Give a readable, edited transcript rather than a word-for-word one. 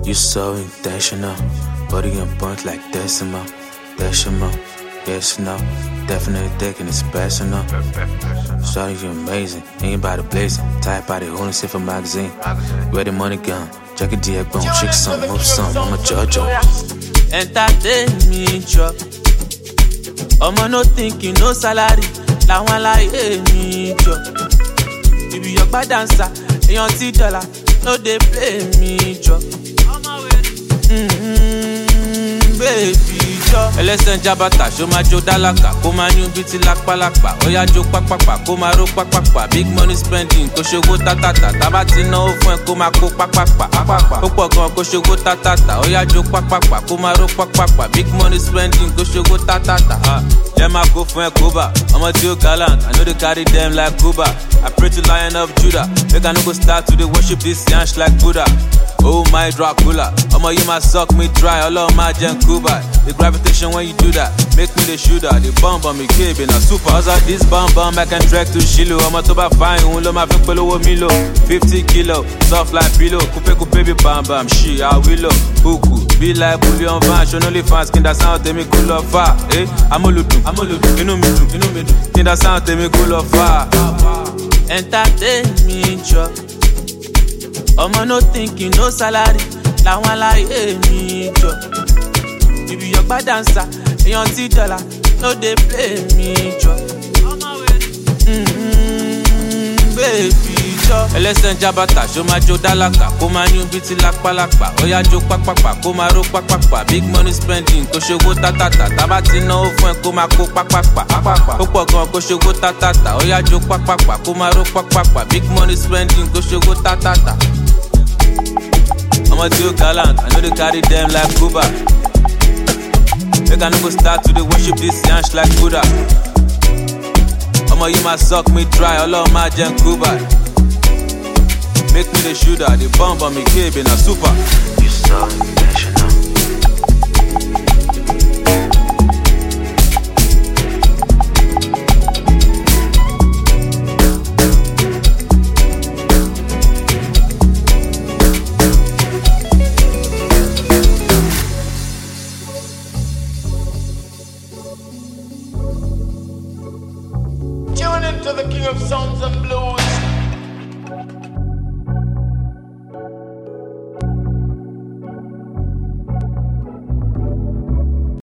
You so intentional, body and bunch like decimal, yes, no, definitely thinking it's personal. Shawty, you amazing, ain't body blazing, tight body holding shit for magazine. Where the money gone, check it DX bone, shake some, move some, I'm a JoJo. Entertain me, chop. Omo no thinking, no salary, la one like me, chop. You be your bad dancer, and your $10, no they play me, chop. Baby, chop. Ẹlẹ́sẹ̀ jabata, show my Joe Dalaka, kó máa ní bí ti lápálápá, ó yá jó pápápá, kó máa ró pápápá, big money spending, kó ṣòwò tátàtà, tábà ti náwó fún ẹ kó máa kó pápápá, ó pọ̀ gan kó ṣòwò tátàtà, ó yá jó pápápá, kó máa ró pápápá, big money spending, kó ṣòwò tátàtà. Jẹ́ máa kó fún ẹ kóbà, ọmọ tí ó gallant, I know they carry them like Cuba. I pray to Lion of Judah, make I no go start to dey worship this yansh like Buddha. Oh my Dracula, Omo you might suck me dry, all of my gen Cuba. The gravitation when you do that, make me the shooter. The bomb on me cave in a super. How's that this bomb I can drag to Shiloh. Omo to ba fine, un lo ma fi polo Milo. 50 kilo, soft like pillow. Coupe baby bam bam, she I willow. Cuckoo, be like bullion van, show no fans, kin da sound tell me cool of fire. Eh, amoludu, inu mi du, kin da sound tell me cool of fire. Entertain me, chop. Omo no thinking, no salary, la one like me, chop. You be your bad dancer, and your $10, no they play me, chop. Baby, chop. Ẹlẹ́sẹ̀ jabata, show my Joe Dalaka, kó máa ní bí ti lápálápá, ó yá jó pápápá, kó máa ró pápápá, big money spending, kó ṣòwò tátàtà, tábà ti náwó fún ẹ kó máa kó pápápá, ó pọ̀ gan kó ṣòwò tátàtà, ó yá jó pápápá, kó máa ró pápápá, big money spending, kó ṣòwò tátàtà. Omo tí ó gallant, I know they carry them like Cuba. Make I no go start to dey worship this yansh like Buddha. Omo you might suck me dry, all of my gen Cuba. Make me the shooter, the bomb on me cave in a super. You so intentional. Tune into the King of Sounds and Blues.